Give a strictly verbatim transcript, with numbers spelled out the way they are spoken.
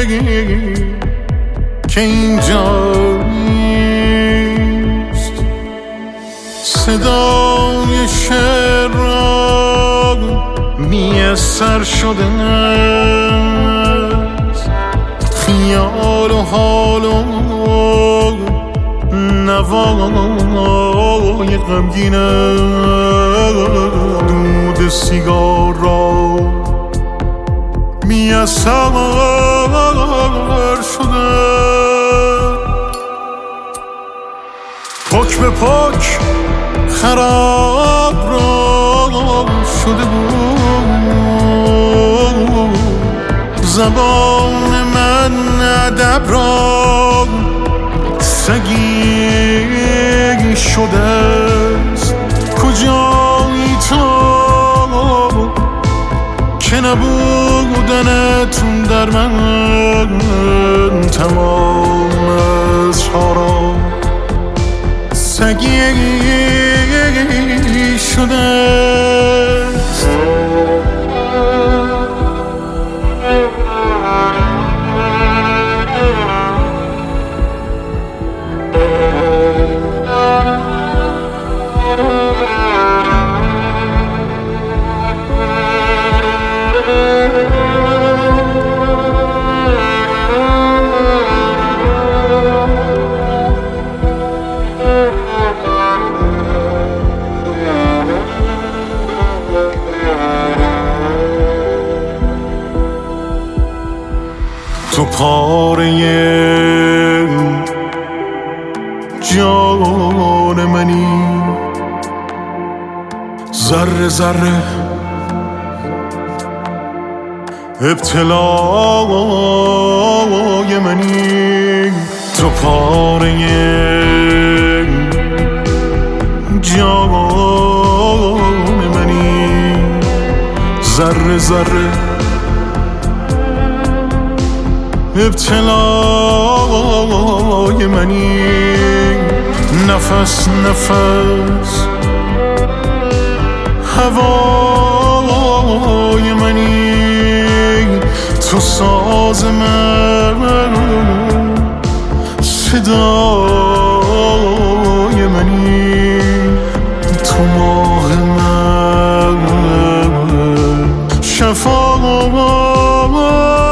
که اینجا نیست. صدای شعر را میسر شده است، خیال و حال و نوای غمگینه، دود سیگار را میسر شده. پاک به پاک خراب را شده بود، زبان من ادب را سگی شده است. کجایی تو که نبودنتون در من تمام اشعارا سگی شده است. تو پاره جان منی، ذره ذره ابتلای منی. تو پاره جان منی، ذره ذره ابتلای منی. نفس نفس هوای منی. تو ساز من صدای منی. تو ماه من شفای